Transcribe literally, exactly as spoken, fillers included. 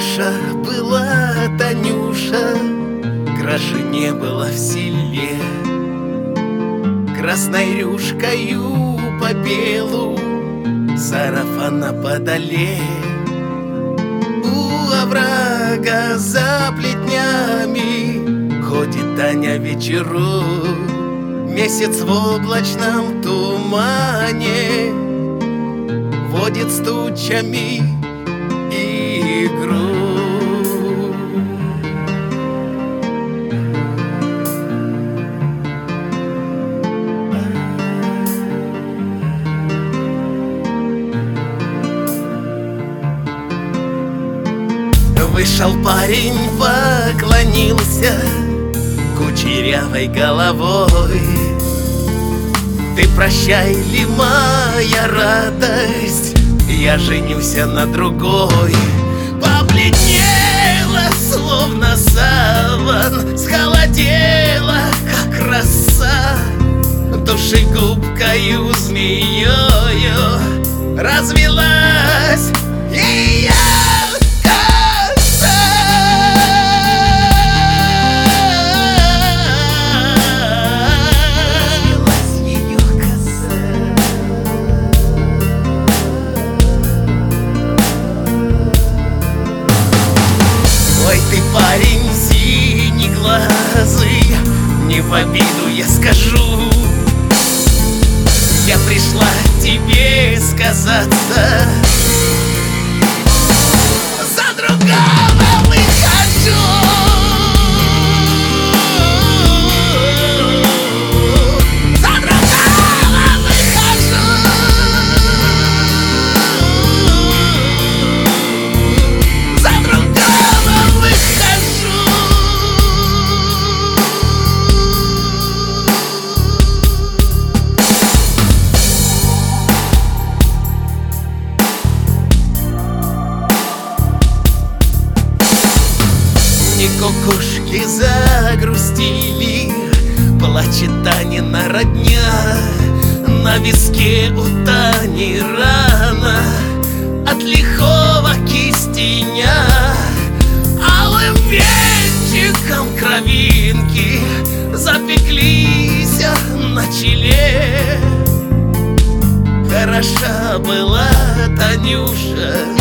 Хороша была Танюша, краше не было в селе. Красной рюшкою по белу, сарафана подоле. У оврага за плетнями ходит Таня вечеру. Месяц в облачном тумане водит с тучами игру. Вышел парень, поклонился кучерявой головой. Ты прощай ли, моя радость, я женюся на другой. Побледнела, словно саван, схолодела, как роса, душегубкою змеёю развелась ее. Ой, ты парень синеглазый, не в обиду я скажу, я пришла тебе сказаться, за другого выхожу. За другого выхожу. За другого выхожу. И кукушки загрустили, плачет Танина родня. На виске у Тани рана от лихого кистеня. Алым венчиком кровинки запеклись на челе. Хороша была Танюша,